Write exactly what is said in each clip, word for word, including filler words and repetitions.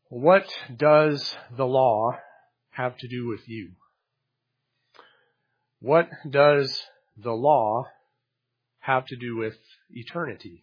What does the law have to do with you? What does the law have to do with eternity?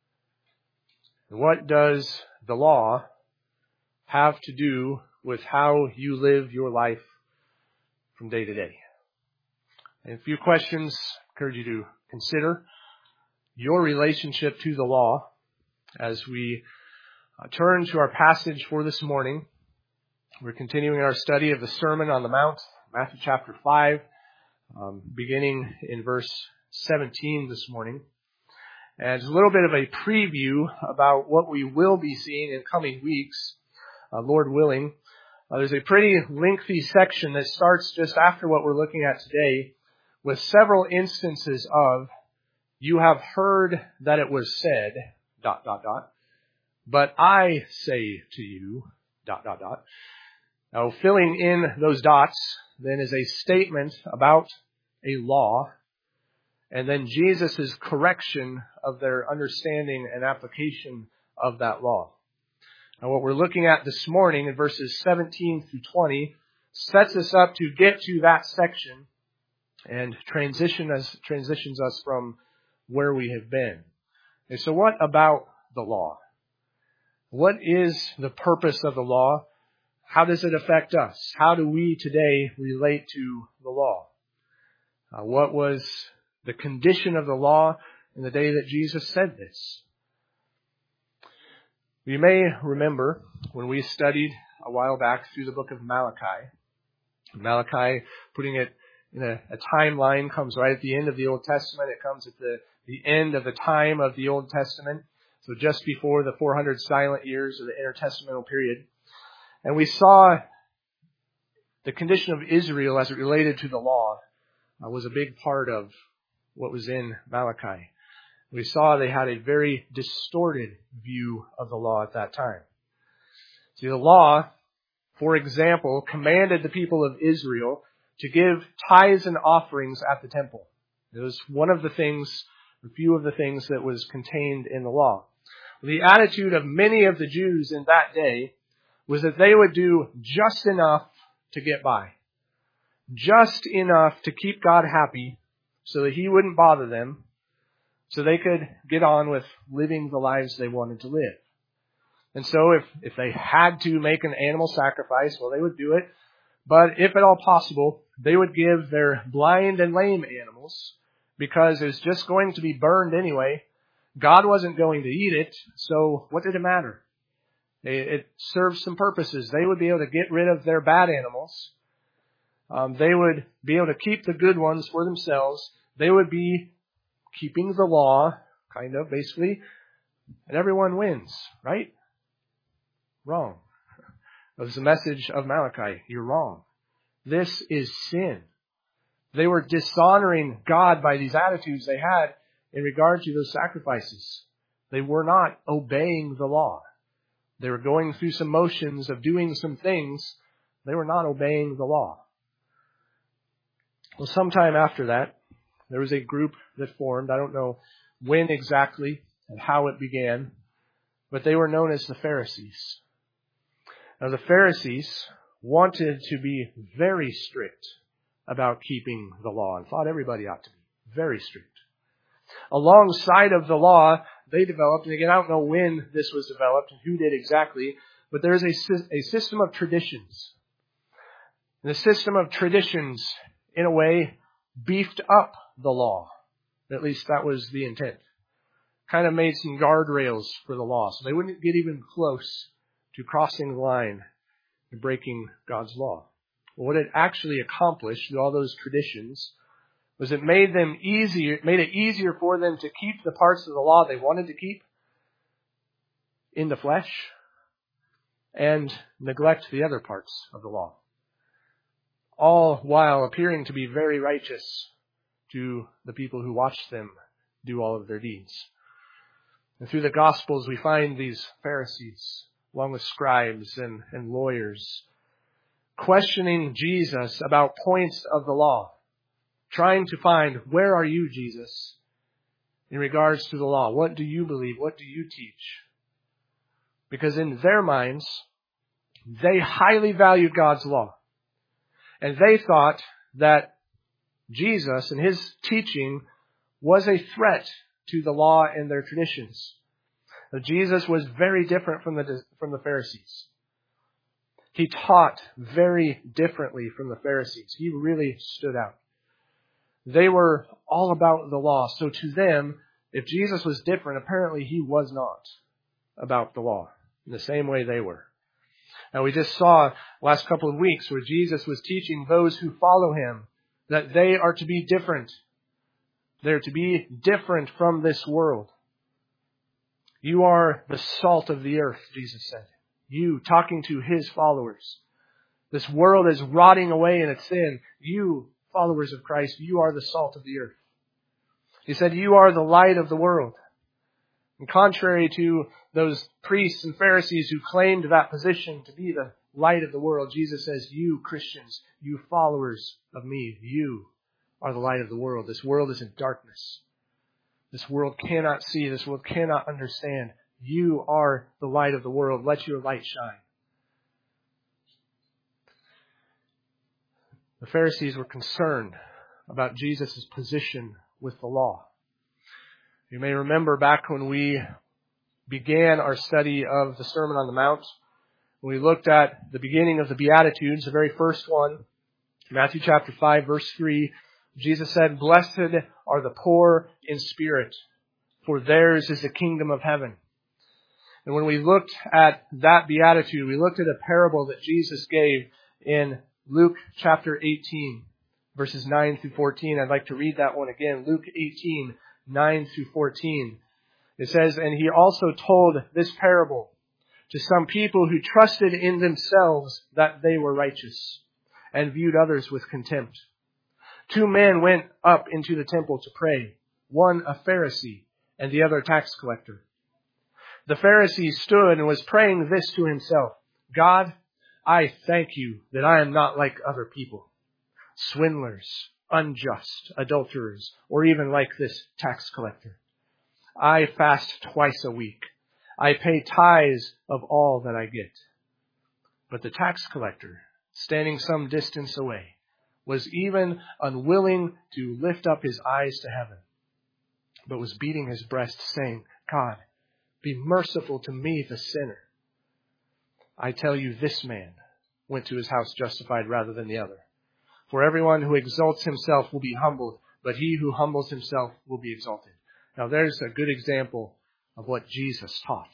What does the law have to do with how you live your life from day to day? And a few questions I encourage you to consider your relationship to the law as we uh, turn to our passage for this morning. We're continuing our study of the Sermon on the Mount, Matthew chapter five, um, beginning in verse seventeen this morning. And it's a little bit of a preview about what we will be seeing in coming weeks, uh, Lord willing. Uh, there's a pretty lengthy section that starts just after what we're looking at today with several instances of, you have heard that it was said, dot, dot, dot, but I say to you, dot, dot, dot. Now, filling in those dots then is a statement about a law, and then Jesus' correction of their understanding and application of that law. Now, what we're looking at this morning in verses seventeen through twenty sets us up to get to that section and transition us, transitions us from where we have been. And so what about the law? What is the purpose of the law? How does it affect us? How do we today relate to the law? Uh, what was the condition of the law in the day that Jesus said this? You may remember when we studied a while back through the book of Malachi. Malachi, putting it in a, a timeline, comes right at the end of the Old Testament. It comes at the, the end of the time of the Old Testament. So just before the four hundred silent years of the intertestamental period. And we saw the condition of Israel as it related to the law uh, was a big part of what was in Malachi. We saw they had a very distorted view of the law at that time. See, the law, for example, commanded the people of Israel to give tithes and offerings at the temple. It was one of the things, a few of the things that was contained in the law. The attitude of many of the Jews in that day was that they would do just enough to get by. Just enough to keep God happy so that He wouldn't bother them, so they could get on with living the lives they wanted to live. And so if, if they had to make an animal sacrifice, well, they would do it. But if at all possible, they would give their blind and lame animals because it was just going to be burned anyway. God wasn't going to eat it, so what did it matter? It served some purposes. They would be able to get rid of their bad animals. Um, they would be able to keep the good ones for themselves. They would be keeping the law, kind of, basically. And everyone wins, right? Wrong. That was the message of Malachi. You're wrong. This is sin. They were dishonoring God by these attitudes they had in regard to those sacrifices. They were not obeying the law. They were going through some motions of doing some things. They were not obeying the law. Well, sometime after that, there was a group that formed. I don't know when exactly and how it began, but they were known as the Pharisees. Now, the Pharisees wanted to be very strict about keeping the law and thought everybody ought to be very strict. Alongside of the law, they developed, and again, I don't know when this was developed and who did exactly, but there is a, a system of traditions. And the system of traditions, in a way, beefed up the law. At least that was the intent. Kind of made some guardrails for the law, so they wouldn't get even close to crossing the line and breaking God's law. Well, what it actually accomplished through all those traditions was it made them easier, made it easier for them to keep the parts of the law they wanted to keep in the flesh and neglect the other parts of the law. All while appearing to be very righteous to the people who watched them do all of their deeds. And through the Gospels, we find these Pharisees, along with scribes and, and lawyers, questioning Jesus about points of the law. Trying to find, where are you, Jesus, in regards to the law? What do you believe? What do you teach? Because in their minds, They highly valued God's law. And they thought that Jesus and his teaching was a threat to the law and their traditions. Now, Jesus was very different from the, from the Pharisees. He taught very differently from the Pharisees. He really stood out. They were all about the law. So to them, if Jesus was different, apparently he was not about the law in the same way they were. Now we just saw last couple of weeks where Jesus was teaching those who follow him that they are to be different. They're to be different from this world. You are the salt of the earth, Jesus said. You, talking to his followers. This world is rotting away in its sin. You, followers of Christ, you are the salt of the earth. He said, you are the light of the world. And contrary to those priests and Pharisees who claimed that position to be the light of the world, Jesus says, you Christians, you followers of me, you are the light of the world. This world is in darkness. This world cannot see. This world cannot understand. You are the light of the world. Let your light shine. The Pharisees were concerned about Jesus' position with the law. You may remember back when we began our study of the Sermon on the Mount, when we looked at the beginning of the Beatitudes, the very first one, Matthew chapter five, verse three, Jesus said, blessed are the poor in spirit, for theirs is the kingdom of heaven. And when we looked at that beatitude, we looked at a parable that Jesus gave in Luke chapter eighteen, verses nine through fourteen. I'd like to read that one again. Luke eighteen, nine through fourteen. It says, and he also told this parable to some people who trusted in themselves that they were righteous and viewed others with contempt. Two men went up into the temple to pray, one a Pharisee and the other a tax collector. The Pharisee stood and was praying this to himself, God, I thank you that I am not like other people, swindlers, unjust, adulterers, or even like this tax collector. I fast twice a week. I pay tithes of all that I get. But the tax collector, standing some distance away, was even unwilling to lift up his eyes to heaven, but was beating his breast, saying, God, be merciful to me, the sinner. I tell you, this man went to his house justified rather than the other. For everyone who exalts himself will be humbled, but he who humbles himself will be exalted. Now there's a good example of what Jesus taught.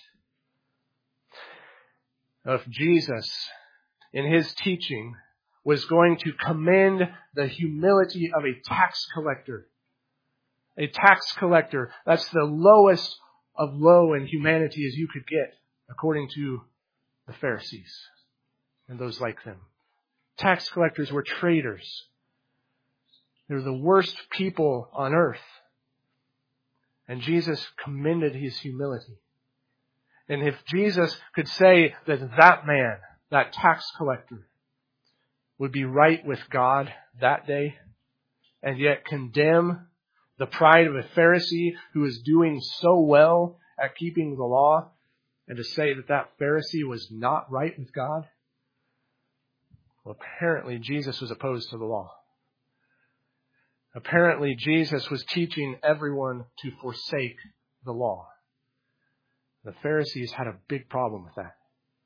Now, if Jesus, in his teaching, was going to commend the humility of a tax collector, a tax collector, that's the lowest of low in humanity as you could get, according to the Pharisees and those like them. Tax collectors were traitors. They were the worst people on earth. And Jesus commended his humility. And if Jesus could say that that man, that tax collector, would be right with God that day, and yet condemn the pride of a Pharisee who is doing so well at keeping the law, and to say that that Pharisee was not right with God, well, apparently Jesus was opposed to the law. Apparently Jesus was teaching everyone to forsake the law. The Pharisees had a big problem with that.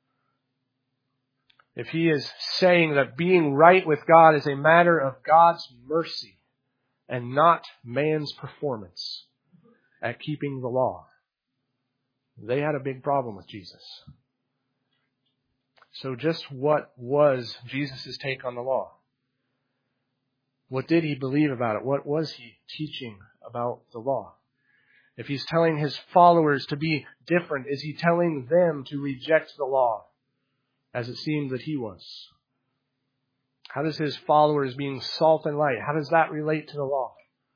If he is saying that being right with God is a matter of God's mercy and not man's performance at keeping the law, they had a big problem with Jesus. So just what was Jesus' take on the law? What did he believe about it? What was he teaching about the law? If he's telling his followers to be different, is he telling them to reject the law, as it seemed that he was? How does his followers being salt and light, how does that relate to the law?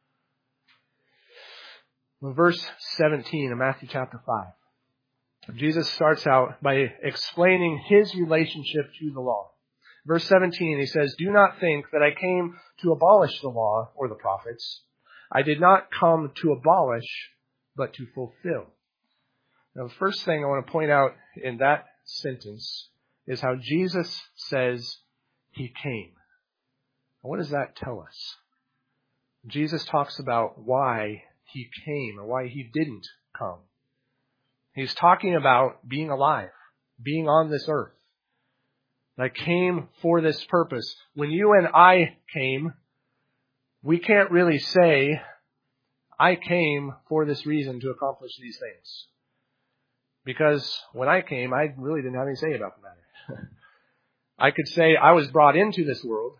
Well, verse seventeen of Matthew chapter five. Jesus starts out by explaining his relationship to the law. Verse seventeen, he says, do not think that I came to abolish the law or the prophets. I did not come to abolish, but to fulfill. Now, the first thing I want to point out in that sentence is how Jesus says he came. What does that tell us? Jesus talks about why he came or why he didn't come. He's talking about being alive, being on this earth. I came for this purpose. When you and I came, we can't really say, I came for this reason to accomplish these things. Because when I came, I really didn't have any say about the matter. I could say I was brought into this world,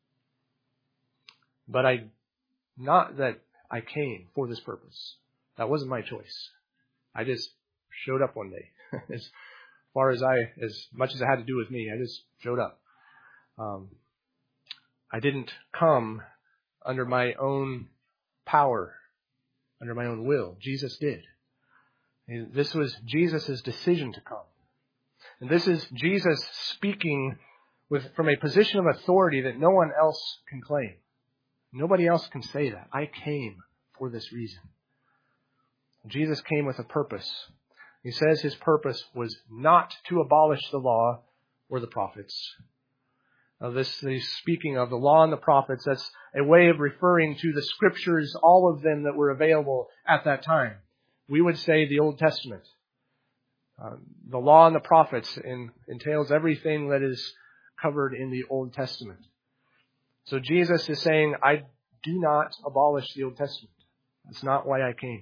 but I, not that I came for this purpose. That wasn't my choice. I just showed up one day. As far as I, as much as it had to do with me, I just showed up. Um, I didn't come under my own power, under my own will. Jesus did. This was Jesus' decision to come. And this is Jesus speaking with from a position of authority that no one else can claim. Nobody else can say that. I came for this reason. Jesus came with a purpose. He says his purpose was not to abolish the law or the prophets. Now this is speaking of the law and the prophets. That's a way of referring to the scriptures, all of them that were available at that time. We would say the Old Testament. Uh, the law and the prophets in, entails everything that is covered in the Old Testament. So Jesus is saying, I do not abolish the Old Testament. That's not why I came.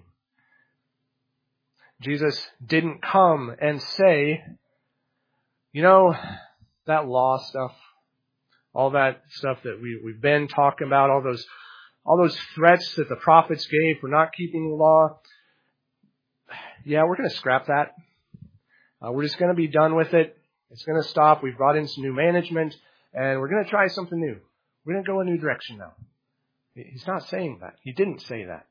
Jesus didn't come and say, you know, that law stuff, all that stuff that we, we've been talking about, all those, all those threats that the prophets gave for not keeping the law. Yeah, we're going to scrap that. Uh, we're just going to be done with it. It's going to stop. We've brought in some new management and we're going to try something new. We're going to go a new direction now. He's not saying that. He didn't say that.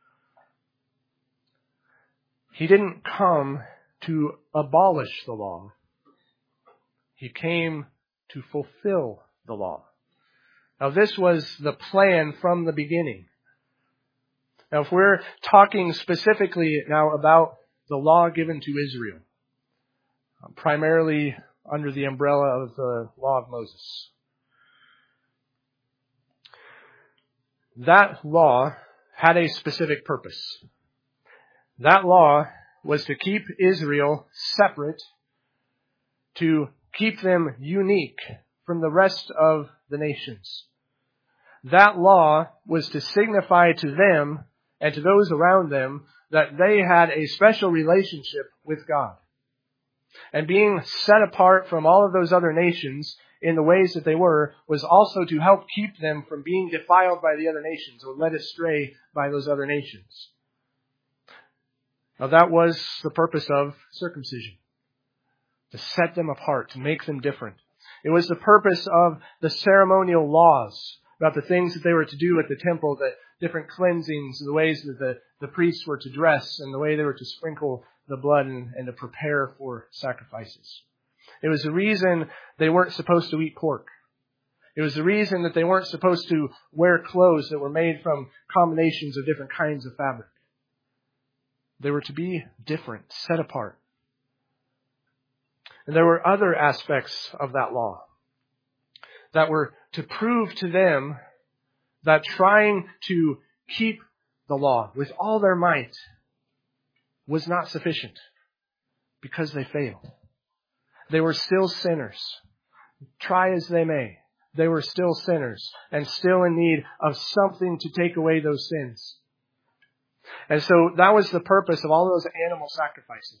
He didn't come to abolish the law. He came to fulfill the law. Now, this was the plan from the beginning. Now, if we're talking specifically now about the law given to Israel, primarily under the umbrella of the law of Moses, that law had a specific purpose. That law was to keep Israel separate, to keep them unique from the rest of the nations. That law was to signify to them and to those around them that they had a special relationship with God. And being set apart from all of those other nations in the ways that they were was also to help keep them from being defiled by the other nations or led astray by those other nations. Now that was the purpose of circumcision. To set them apart, to make them different. It was the purpose of the ceremonial laws about the things that they were to do at the temple, the different cleansings, the ways that the, the priests were to dress, and the way they were to sprinkle the blood and, and to prepare for sacrifices. It was the reason they weren't supposed to eat pork. It was the reason that they weren't supposed to wear clothes that were made from combinations of different kinds of fabric. They were to be different, set apart. And there were other aspects of that law that were to prove to them that trying to keep the law with all their might was not sufficient because they failed. They were still sinners. Try as they may, they were still sinners and still in need of something to take away those sins. And so that was the purpose of all those animal sacrifices.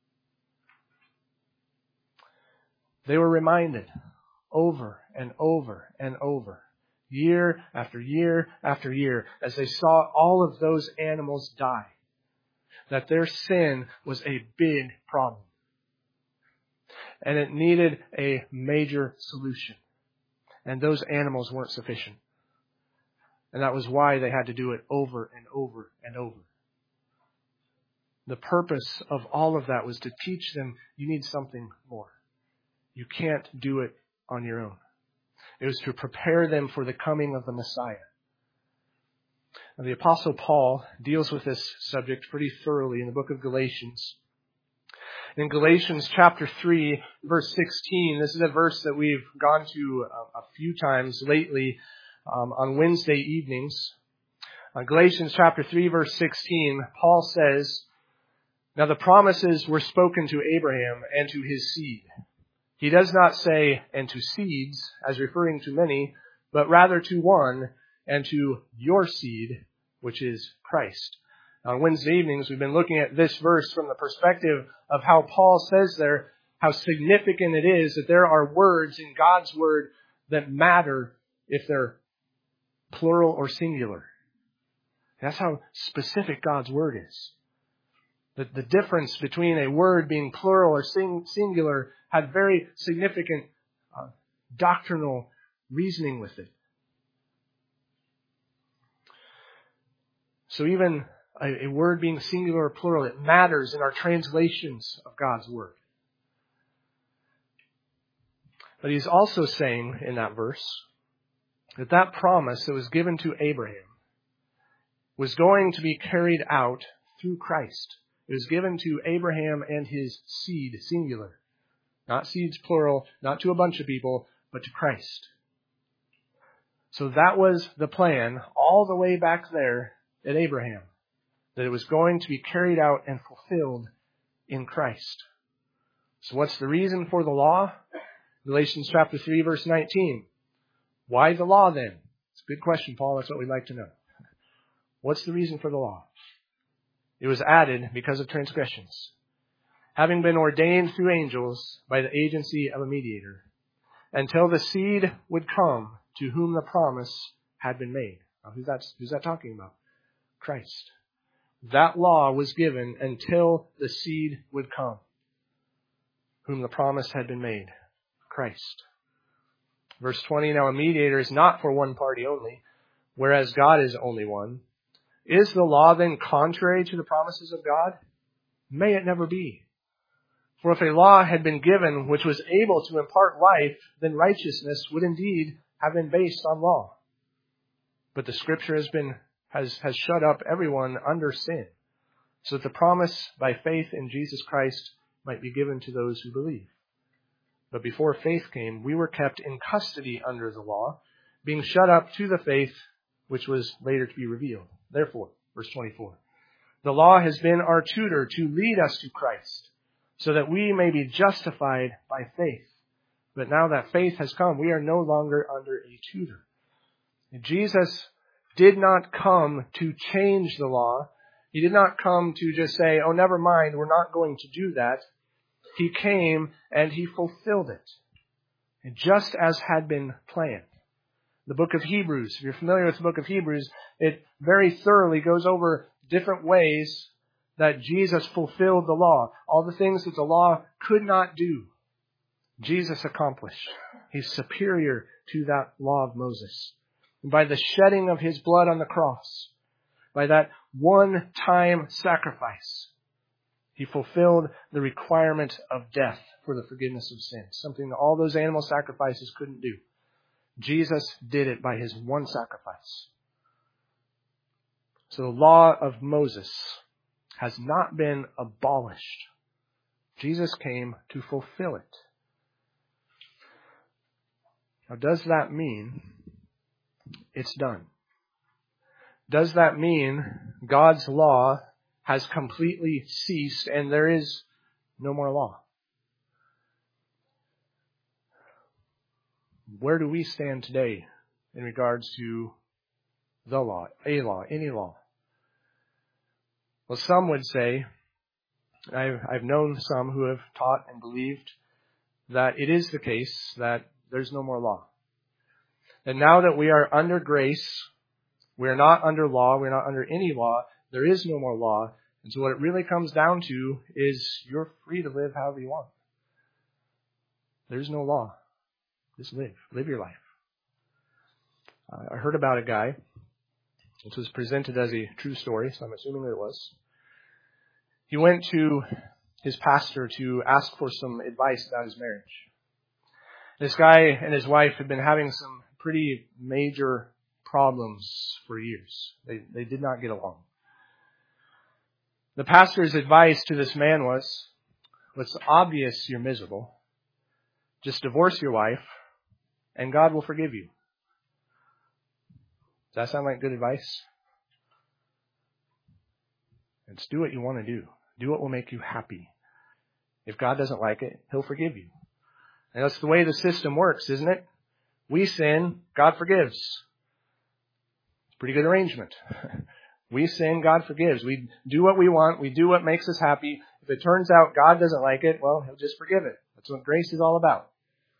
They were reminded over and over and over, year after year after year, as they saw all of those animals die, that their sin was a big problem. And it needed a major solution. And those animals weren't sufficient. And that was why they had to do it over and over and over. The purpose of all of that was to teach them you need something more. You can't do it on your own. It was to prepare them for the coming of the Messiah. Now, the Apostle Paul deals with this subject pretty thoroughly in the book of Galatians. In Galatians chapter three, verse sixteen, this is a verse that we've gone to a, a few times lately um, on Wednesday evenings. Uh, Galatians chapter three, verse sixteen, Paul says, "Now the promises were spoken to Abraham and to his seed." He does not say, "and to seeds," as referring to many, but rather to one, "and to your seed," which is Christ. On Wednesday evenings, we've been looking at this verse from the perspective of how Paul says there, how significant it is that there are words in God's Word that matter if they're plural or singular. That's how specific God's Word is. The, the difference between a word being plural or sing, singular had very significant uh, doctrinal reasoning with it. So even a, a word being singular or plural, it matters in our translations of God's Word. But he's also saying in that verse that that promise that was given to Abraham was going to be carried out through Christ. It was given to Abraham and his seed, singular. Not seeds, plural, not to a bunch of people, but to Christ. So that was the plan all the way back there at Abraham, that it was going to be carried out and fulfilled in Christ. So what's the reason for the law? Galatians chapter three, verse nineteen. Why the law then? It's a good question, Paul. That's what we'd like to know. What's the reason for the law? It was added because of transgressions, having been ordained through angels by the agency of a mediator, until the seed would come to whom the promise had been made. Now, who's that, who's that talking about? Christ. That law was given until the seed would come, whom the promise had been made. Christ. Verse twenty, now a mediator is not for one party only, whereas God is only one. Is the law then contrary to the promises of God? May it never be. For if a law had been given which was able to impart life, then righteousness would indeed have been based on law. But the Scripture has been has, has shut up everyone under sin, so that the promise by faith in Jesus Christ might be given to those who believe. But before faith came, we were kept in custody under the law, being shut up to the faith which was later to be revealed. Therefore, verse twenty-four, the law has been our tutor to lead us to Christ, so that we may be justified by faith. But now that faith has come, we are no longer under a tutor. Jesus did not come to change the law. He did not come to just say, oh, never mind, we're not going to do that. He came and he fulfilled it, and just as had been planned. The book of Hebrews, if you're familiar with the book of Hebrews, it very thoroughly goes over different ways that Jesus fulfilled the law. All the things that the law could not do, Jesus accomplished. He's superior to that law of Moses. And by the shedding of his blood on the cross, by that one-time sacrifice, he fulfilled the requirement of death for the forgiveness of sins, something that all those animal sacrifices couldn't do. Jesus did it by his one sacrifice. So the law of Moses has not been abolished. Jesus came to fulfill it. Now, does that mean it's done? Does that mean God's law has completely ceased and there is no more law? Where do we stand today in regards to the law, a law, any law? Well, some would say, I've, I've known some who have taught and believed that it is the case that there's no more law. And now that we are under grace, we are not under law, we're not under any law, there is no more law. And so what it really comes down to is you're free to live however you want. There's no law. Just live. Live your life. Uh, I heard about a guy. This was presented as a true story, so I'm assuming that it was. He went to his pastor to ask for some advice about his marriage. This guy and his wife had been having some pretty major problems for years. They, they did not get along. The pastor's advice to this man was, it's obvious you're miserable, just divorce your wife and God will forgive you. Does that sound like good advice? It's do what you want to do. Do what will make you happy. If God doesn't like it, He'll forgive you. And that's the way the system works, isn't it? We sin, God forgives. It's a pretty good arrangement. We sin, God forgives. We do what we want. We do what makes us happy. If it turns out God doesn't like it, well, He'll just forgive it. That's what grace is all about.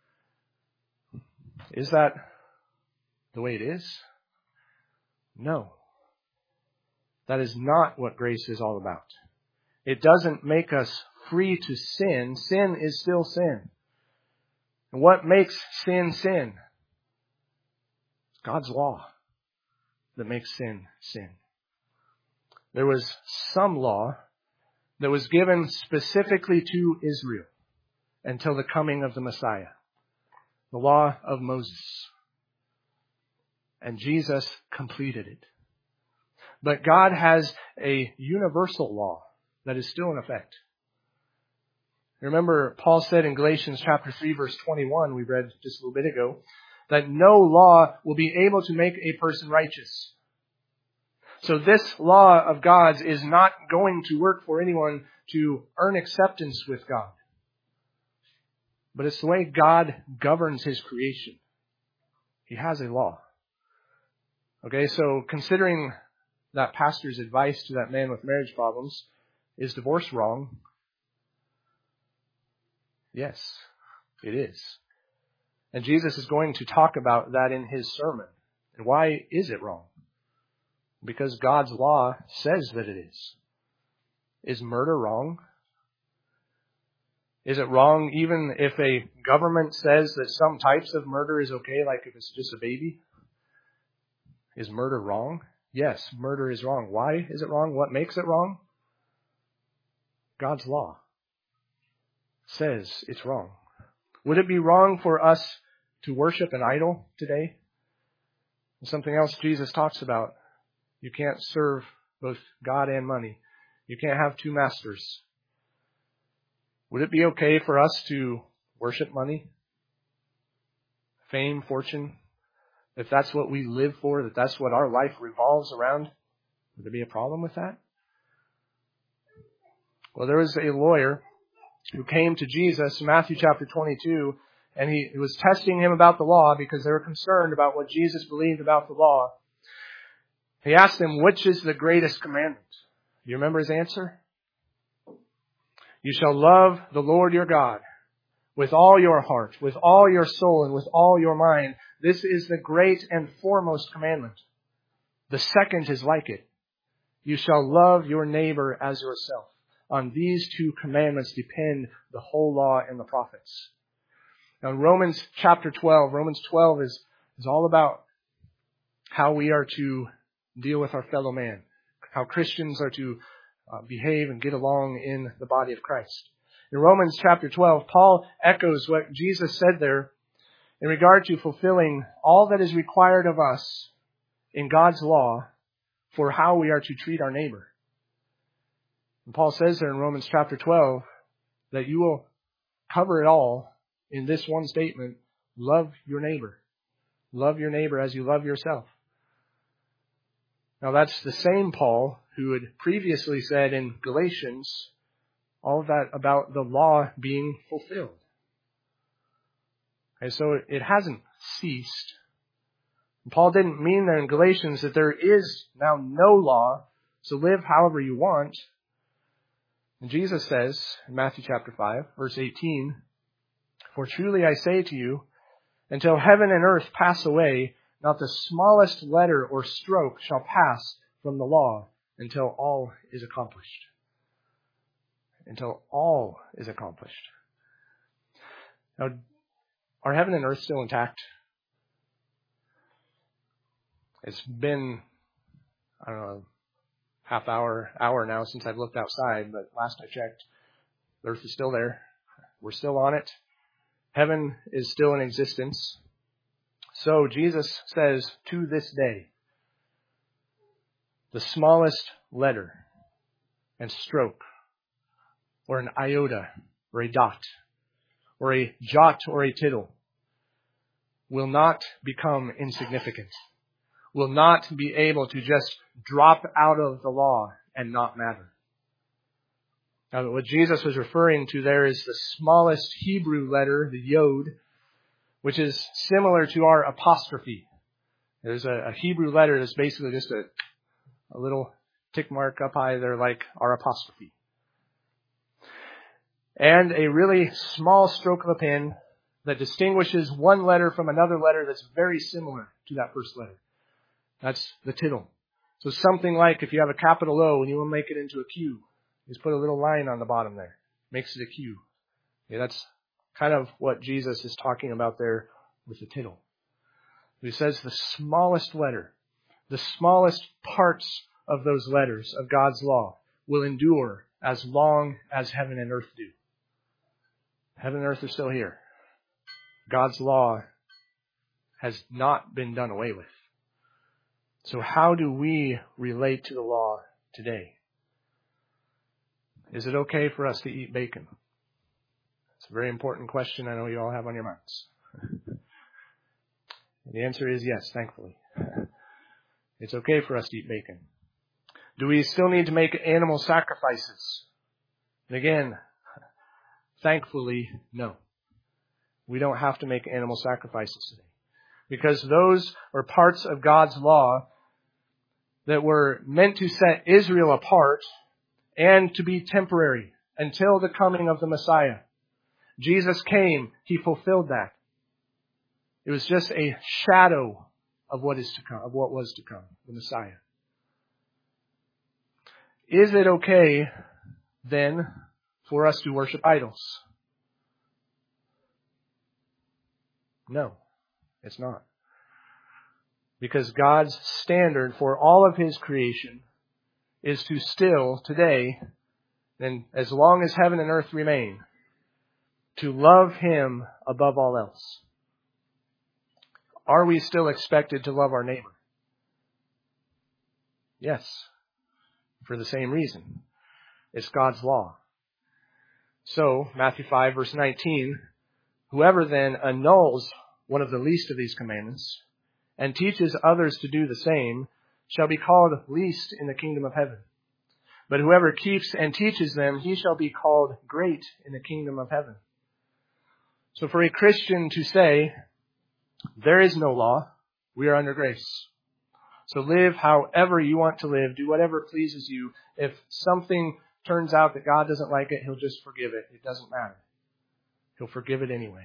Is that the way it is? No. That is not what grace is all about. It doesn't make us free to sin. Sin is still sin. And what makes sin sin? It's God's law that makes sin sin. There was some law that was given specifically to Israel until the coming of the Messiah. The law of Moses. And Jesus completed it. But God has a universal law that is still in effect. Remember, Paul said in Galatians chapter three, verse twenty-one, we read just a little bit ago, that no law will be able to make a person righteous. So this law of God's is not going to work for anyone to earn acceptance with God. But it's the way God governs His creation. He has a law. Okay, so considering that pastor's advice to that man with marriage problems, is divorce wrong? Yes, it is. And Jesus is going to talk about that in His sermon. And why is it wrong? Because God's law says that it is. Is murder wrong? Is it wrong even if a government says that some types of murder is okay, like if it's just a baby? Is murder wrong? Yes, murder is wrong. Why is it wrong? What makes it wrong? God's law says it's wrong. Would it be wrong for us to worship an idol today? And something else Jesus talks about. You can't serve both God and money. You can't have two masters. Would it be okay for us to worship money? Fame, fortune? If that's what we live for, that that's what our life revolves around, would there be a problem with that? Well, there was a lawyer who came to Jesus in Matthew chapter twenty-two, and he, he was testing him about the law because they were concerned about what Jesus believed about the law. He asked him, which is the greatest commandment? Do you remember his answer? You shall love the Lord your God with all your heart, with all your soul, and with all your mind. This is the great and foremost commandment. The second is like it. You shall love your neighbor as yourself. On these two commandments depend the whole law and the prophets. Now in Romans chapter twelve, Romans twelve is, is all about how we are to deal with our fellow man. How Christians are to uh, behave and get along in the body of Christ. In Romans chapter twelve, Paul echoes what Jesus said there in regard to fulfilling all that is required of us in God's law for how we are to treat our neighbor. And Paul says there in Romans chapter twelve that you will cover it all in this one statement: love your neighbor. Love your neighbor as you love yourself. Now that's the same Paul who had previously said in Galatians all of that about the law being fulfilled. Okay, so it hasn't ceased. Paul didn't mean there in Galatians that there is now no law, so live however you want. And Jesus says in Matthew chapter five, verse eighteen, for truly I say to you, until heaven and earth pass away, not the smallest letter or stroke shall pass from the law until all is accomplished. Until all is accomplished. Now, are heaven and earth still intact? It's been, I don't know, half hour, hour now since I've looked outside, but last I checked, the earth is still there. We're still on it. Heaven is still in existence. So Jesus says, to this day, the smallest letter and stroke or an iota or a dot or a jot or a tittle will not become insignificant, will not be able to just drop out of the law and not matter. Now, what Jesus was referring to there is the smallest Hebrew letter, the yod, which is similar to our apostrophe. There's a, a Hebrew letter that's basically just a, a little tick mark up high there like our apostrophe. And a really small stroke of a pen that distinguishes one letter from another letter that's very similar to that first letter. That's the tittle. So something like if you have a capital O and you want to make it into a Q, just put a little line on the bottom there. Makes it a Q. Okay, that's kind of what Jesus is talking about there with the tittle. He says the smallest letter, the smallest parts of those letters of God's law will endure as long as heaven and earth do. Heaven and earth are still here. God's law has not been done away with. So how do we relate to the law today? Is it okay for us to eat bacon? It's a very important question I know you all have on your minds. The answer is yes, thankfully. It's okay for us to eat bacon. Do we still need to make animal sacrifices? And again, thankfully, no. We don't have to make animal sacrifices today. Because those are parts of God's law that were meant to set Israel apart and to be temporary until the coming of the Messiah. Jesus came, He fulfilled that. It was just a shadow of what is to come, of what was to come, the Messiah. Is it okay, then, for us to worship idols? No, it's not. Because God's standard for all of His creation is to still, today, and as long as heaven and earth remain, to love Him above all else. Are we still expected to love our neighbor? Yes, for the same reason. It's God's law. So, Matthew five, verse nineteen, whoever then annuls one of the least of these commandments and teaches others to do the same shall be called least in the kingdom of heaven. But whoever keeps and teaches them, he shall be called great in the kingdom of heaven. So for a Christian to say, there is no law, we are under grace. So live however you want to live, do whatever pleases you. If something turns out that God doesn't like it, He'll just forgive it. It doesn't matter. He'll forgive it anyway.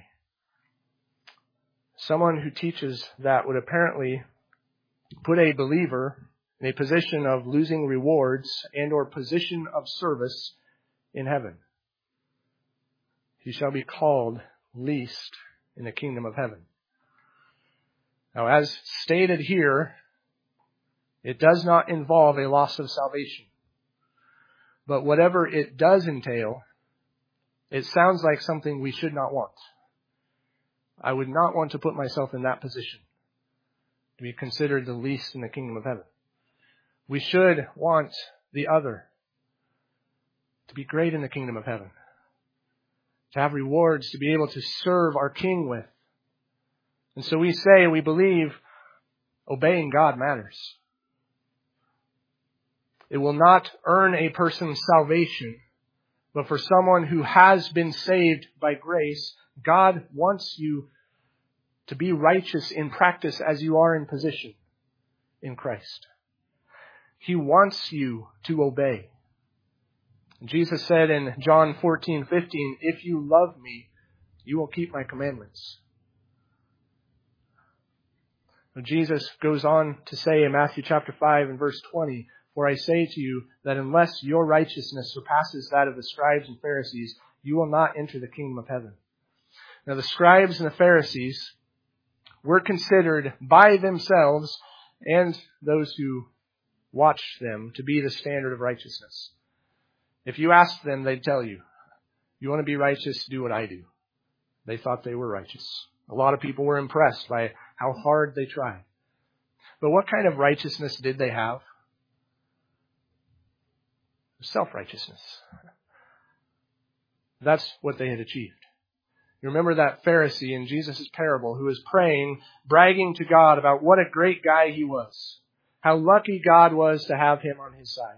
Someone who teaches that would apparently put a believer in a position of losing rewards and or position of service in heaven. He shall be called least in the kingdom of heaven. Now, as stated here, it does not involve a loss of salvation. But whatever it does entail, it sounds like something we should not want. I would not want to put myself in that position, to be considered the least in the kingdom of heaven. We should want the other, to be great in the kingdom of heaven, to have rewards, to be able to serve our King with. And so we say, we believe obeying God matters. It will not earn a person's salvation, but for someone who has been saved by grace, God wants you to be righteous in practice as you are in position in Christ. He wants you to obey. Jesus said in John fourteen fifteen, if you love me, you will keep my commandments. Jesus goes on to say in Matthew chapter five and verse twenty, for I say to you that unless your righteousness surpasses that of the scribes and Pharisees, you will not enter the kingdom of heaven. Now the scribes and the Pharisees were considered by themselves and those who watched them to be the standard of righteousness. If you asked them, they'd tell you, you want to be righteous, do what I do. They thought they were righteous. A lot of people were impressed by how hard they tried. But what kind of righteousness did they have? Self-righteousness. That's what they had achieved. You remember that Pharisee in Jesus' parable who was praying, bragging to God about what a great guy he was. How lucky God was to have him on his side.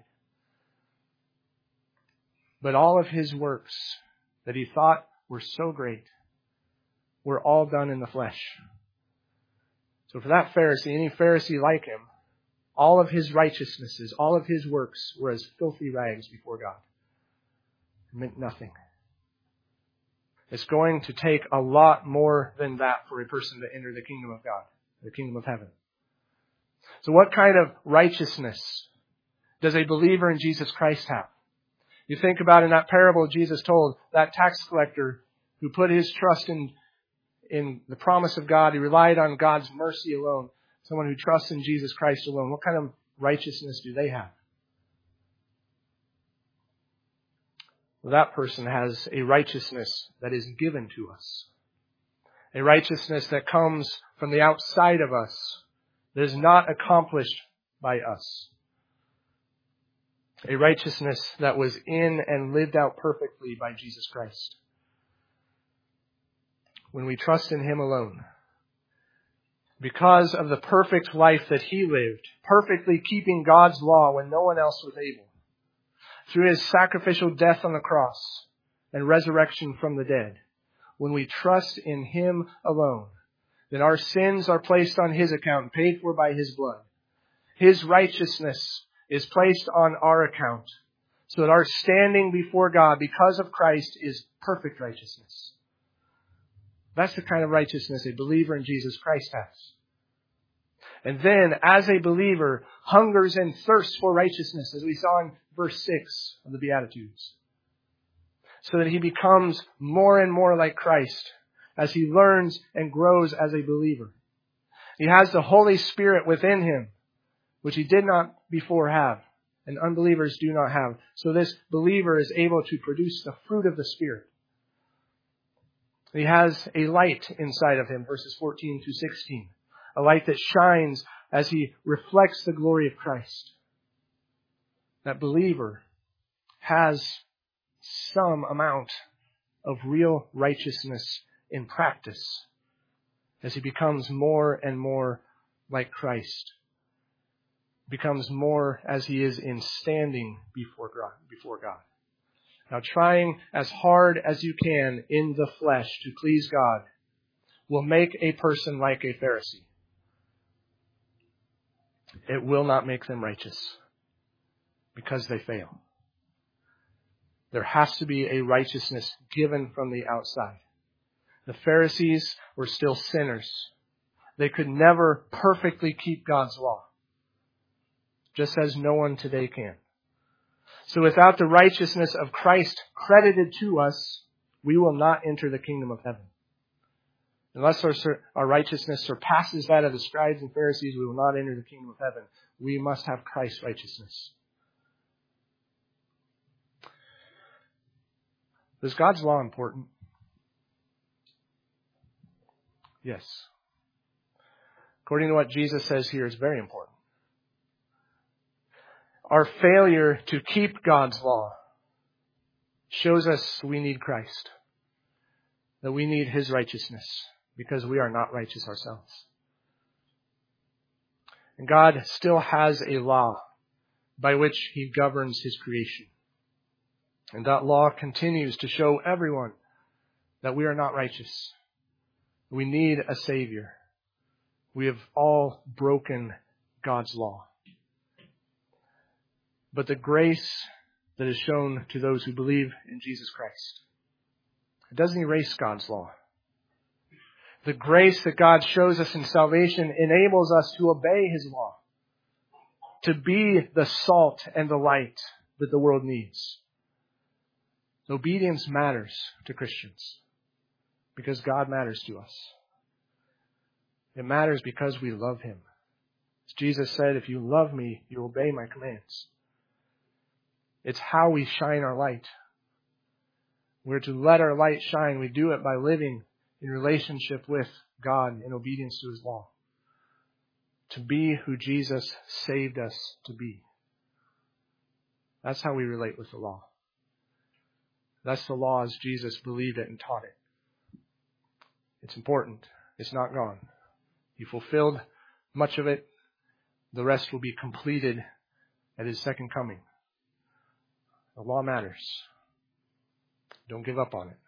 But all of his works that he thought were so great were all done in the flesh. So for that Pharisee, any Pharisee like him, all of his righteousnesses, all of his works were as filthy rags before God. It meant nothing. It's going to take a lot more than that for a person to enter the kingdom of God, the kingdom of heaven. So what kind of righteousness does a believer in Jesus Christ have? You think about in that parable Jesus told, that tax collector who put his trust in, in the promise of God, he relied on God's mercy alone. Someone who trusts in Jesus Christ alone. What kind of righteousness do they have? Well, that person has a righteousness that is given to us. A righteousness that comes from the outside of us, that is not accomplished by us. A righteousness that was in and lived out perfectly by Jesus Christ. When we trust in Him alone, because of the perfect life that He lived, perfectly keeping God's law when no one else was able, through His sacrificial death on the cross and resurrection from the dead, when we trust in Him alone, then our sins are placed on His account, paid for by His blood. His righteousness is placed on our account, so that our standing before God because of Christ is perfect righteousness. That's the kind of righteousness a believer in Jesus Christ has. And then, as a believer, hungers and thirsts for righteousness, as we saw in verse six of the Beatitudes. So that he becomes more and more like Christ as he learns and grows as a believer. He has the Holy Spirit within him, which he did not before have, and unbelievers do not have. So this believer is able to produce the fruit of the Spirit. He has a light inside of him, verses fourteen to sixteen. A light that shines as he reflects the glory of Christ. That believer has some amount of real righteousness in practice as he becomes more and more like Christ. Becomes more as he is in standing before God. Before God. Now, trying as hard as you can in the flesh to please God will make a person like a Pharisee. It will not make them righteous because they fail. There has to be a righteousness given from the outside. The Pharisees were still sinners. They could never perfectly keep God's law, just as no one today can. So without the righteousness of Christ credited to us, we will not enter the kingdom of heaven. Unless our, our righteousness surpasses that of the scribes and Pharisees, we will not enter the kingdom of heaven. We must have Christ's righteousness. Is God's law important? Yes. According to what Jesus says here, it's very important. Our failure to keep God's law shows us we need Christ. That we need His righteousness because we are not righteous ourselves. And God still has a law by which He governs His creation. And that law continues to show everyone that we are not righteous. We need a Savior. We have all broken God's law. But the grace that is shown to those who believe in Jesus Christ, it doesn't erase God's law. The grace that God shows us in salvation enables us to obey His law, to be the salt and the light that the world needs. Obedience matters to Christians because God matters to us. It matters because we love Him. As Jesus said, if you love me, you obey my commands. It's how we shine our light. We're to let our light shine. We do it by living in relationship with God in obedience to His law. To be who Jesus saved us to be. That's how we relate with the law. That's the law as Jesus believed it and taught it. It's important. It's not gone. He fulfilled much of it. The rest will be completed at His second coming. The law matters. Don't give up on it.